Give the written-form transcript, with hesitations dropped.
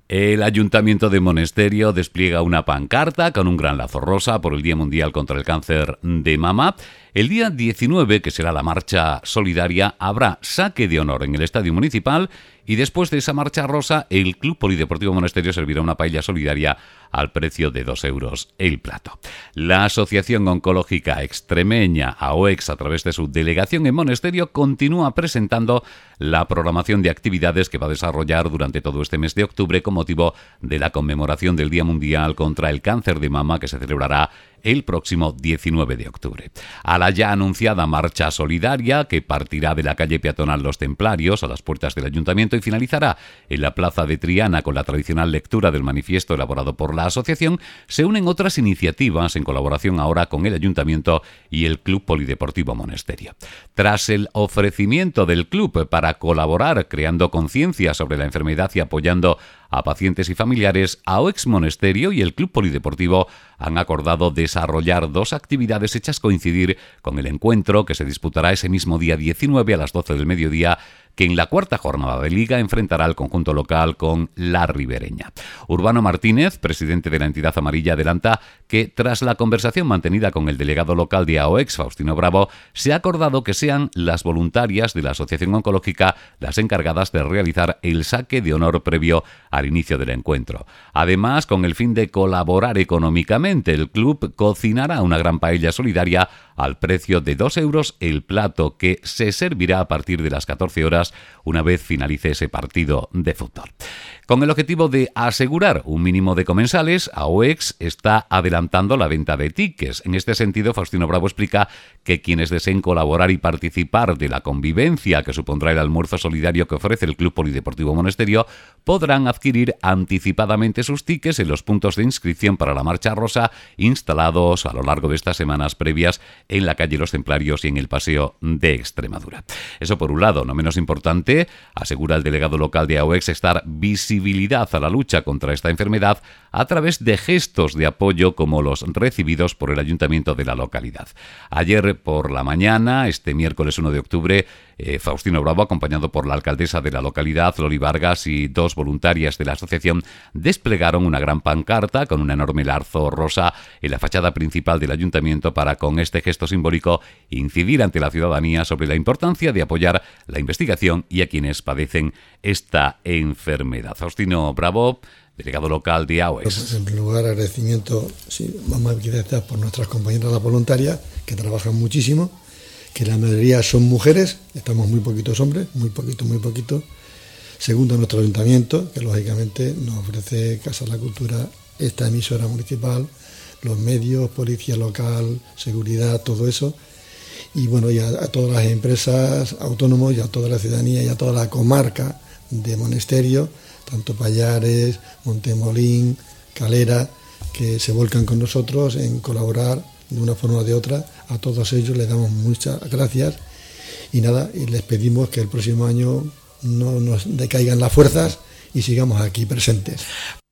El Ayuntamiento de Monesterio despliega una pancarta con un gran lazo rosa por el Día Mundial contra el Cáncer de Mama. El día 19, que será la marcha solidaria, habrá saque de honor en el Estadio Municipal y después de esa marcha rosa, el Club Polideportivo Monesterio servirá una paella solidaria al precio de 2 euros el plato. La Asociación Oncológica Extremeña, AOEX, a través de su delegación en Monesterio, continúa presentando la programación de actividades que va a desarrollar durante todo este mes de octubre con motivo de la conmemoración del Día Mundial contra el Cáncer de Mama, que se celebrará el próximo 19 de octubre. A la ya anunciada marcha solidaria, que partirá de la calle peatonal Los Templarios a las puertas del Ayuntamiento y finalizará en la Plaza de Triana con la tradicional lectura del manifiesto elaborado por la asociación, se unen otras iniciativas en colaboración ahora con el Ayuntamiento y el Club Polideportivo Monesterio. Tras el ofrecimiento del club para colaborar creando conciencia sobre la enfermedad y apoyando a pacientes y familiares, AOEX Monesterio y el Club Polideportivo han acordado desarrollar dos actividades hechas coincidir con el encuentro que se disputará ese mismo día 19 a las 12 del mediodía, que en la cuarta jornada de Liga enfrentará al conjunto local con la Ribereña. Urbano Martínez, presidente de la entidad amarilla, adelanta que tras la conversación mantenida con el delegado local de AOEX, Faustino Bravo, se ha acordado que sean las voluntarias de la Asociación Oncológica las encargadas de realizar el saque de honor previo al inicio del encuentro. Además, con el fin de colaborar económicamente, el club cocinará una gran paella solidaria al precio de 2 euros el plato, que se servirá a partir de las 14 horas una vez finalice ese partido de fútbol. Con el objetivo de asegurar un mínimo de comensales, AOEX está adelantando la venta de tickets. En este sentido, Faustino Bravo explica que quienes deseen colaborar y participar de la convivencia que supondrá el almuerzo solidario que ofrece el Club Polideportivo Monesterio podrán adquirir anticipadamente sus tickets en los puntos de inscripción para la Marcha Rosa instalados a lo largo de estas semanas previas en la calle Los Templarios y en el Paseo de Extremadura. Eso por un lado. No menos importante, asegura el delegado local de AOEX, estar visibilidad a la lucha contra esta enfermedad a través de gestos de apoyo como los recibidos por el ayuntamiento de la localidad. Ayer por la mañana, este miércoles 1 de octubre, Faustino Bravo, acompañado por la alcaldesa de la localidad, Loli Vargas, y dos voluntarias de la asociación, desplegaron una gran pancarta con un enorme lazo rosa en la fachada principal del ayuntamiento para, con este gesto simbólico, incidir ante la ciudadanía sobre la importancia de apoyar la investigación y a quienes padecen esta enfermedad. Faustino Bravo, delegado local de AOEX. Pues en primer lugar, agradecimiento, sí, vamos a agradecer por nuestras compañeras las voluntarias, que trabajan muchísimo, que la mayoría son mujeres, estamos muy poquitos hombres, muy poquito. Segundo, nuestro ayuntamiento, que lógicamente nos ofrece Casa de la Cultura, esta emisora municipal, los medios, policía local, seguridad, todo eso. Y bueno, y a todas las empresas autónomos y a toda la ciudadanía y a toda la comarca de Monesterio, tanto Pallares, Montemolín, Calera, que se volcan con nosotros en colaborar de una forma o de otra. A todos ellos les damos muchas gracias y nada, y les pedimos que el próximo año no nos decaigan las fuerzas y sigamos aquí presentes.